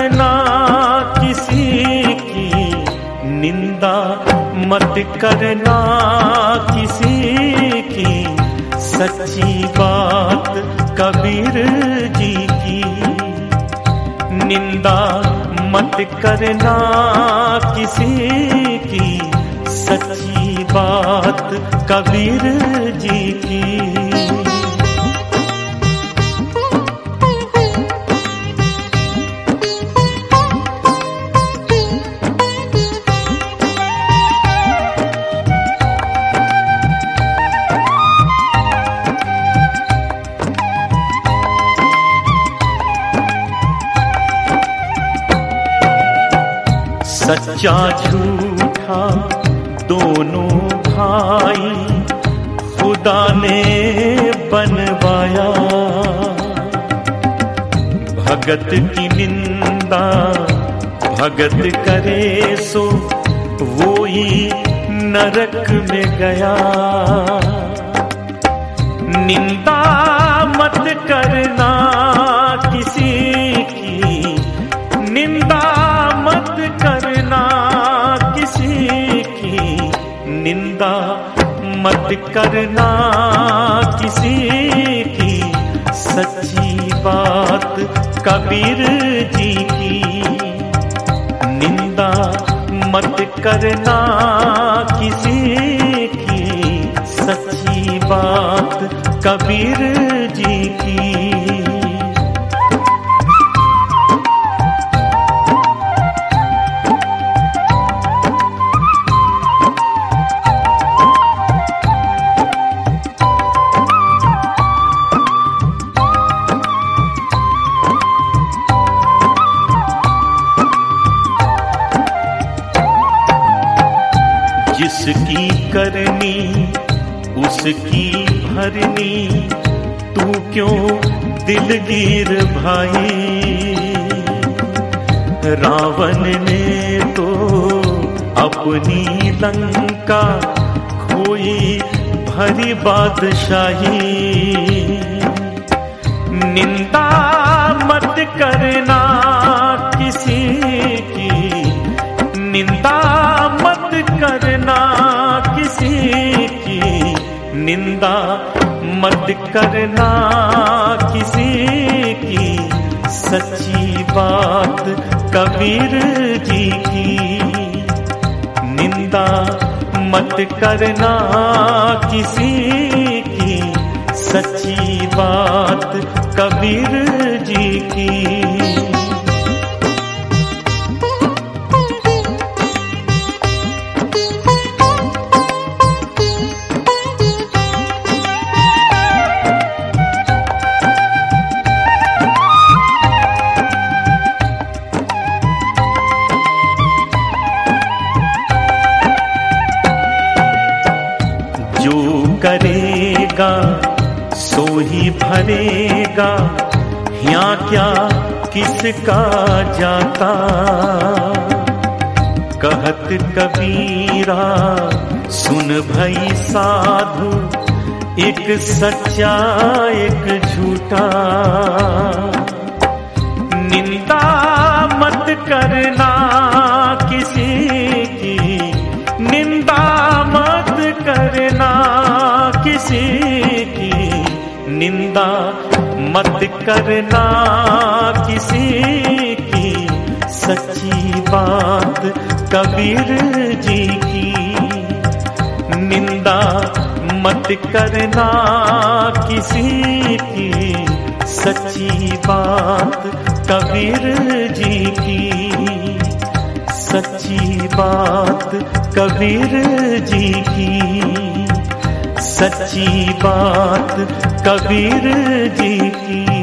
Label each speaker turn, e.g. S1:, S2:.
S1: करना किसी की, निंदा मत करना किसी की, सच्ची बात कबीर जी की। निंदा मत करना किसी की, सच्ची बात कबीर जी की। सच्चा झूठा दोनों भाई खुदा ने बनवाया। भगत की निंदा भगत करे सो वोई नरक में गया। निंदा मत करना किसी की, निंदा मत करना किसी की, निंदा मत करना किसी की, सच्ची बात कबीर जी की। निंदा मत करना किसी की, सच्ची बात कबीर जी की। जिसकी करनी उसकी भरनी, तू क्यों दिलगीर भाई। रावण ने तो अपनी लंका खोई भरी बादशाही। निंदा मत करना किसी की, निंदा मत करना किसी की, निंदा मत करना किसी की, सच्ची बात कबीर जी की। निंदा मत करना किसी की, सच्ची बात कबीर जी की। जो करेगा सो ही भरेगा, यहाँ क्या किसका जाता। कहत कबीरा सुन भई साधु, एक सच्चा एक झूठा। निंदा मत करना किसी की, निंदा मत करना किसी की, निंदा मत करना किसी की, सच्ची बात कबीर जी की। निंदा मत करना किसी की, सच्ची बात कबीर जी की। सच्ची बात कबीर जी की, सच्ची बात कबीर जी की।